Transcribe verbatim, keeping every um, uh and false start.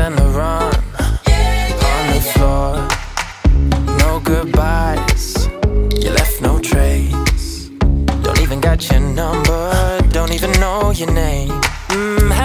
and the run on the floor. No goodbyes, you left no trace. Don't even got your number, don't even know your name.